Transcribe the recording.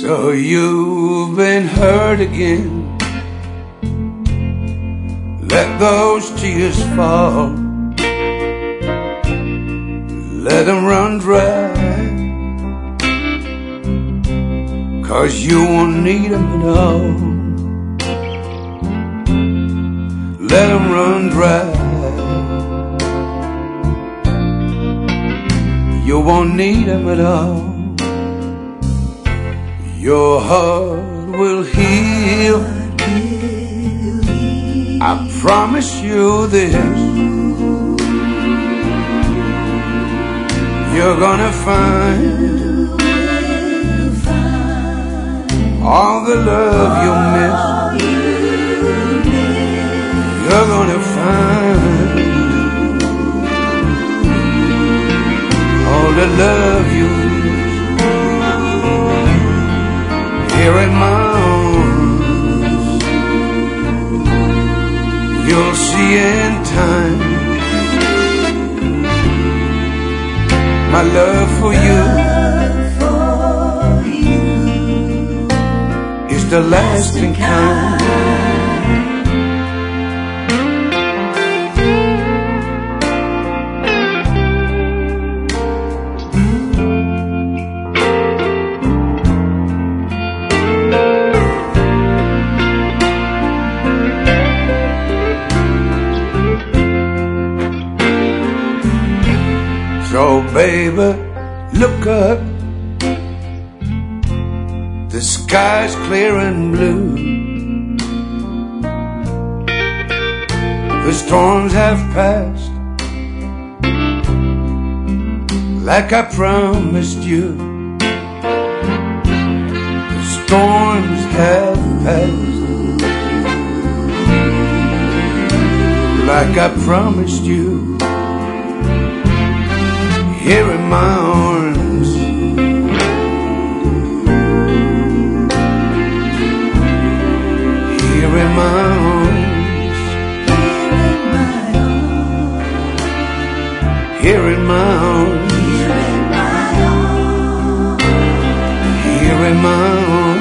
So you've been hurt again. Let those tears fall. Let them run dry, 'cause you won't need them at all. Let them run dry. You won't need them at all. Your heart will heal. I promise you this. You're gonna find all the love you'll miss. You're gonna find all the love you miss here in my arms. You'll see in time my love for you is the lasting kind. So baby, look up. The sky's clear and blue. The storms have passed like I promised you. The storms have passed like I promised you. Here in my arms, here in my arms, here in my arms, here in my arms.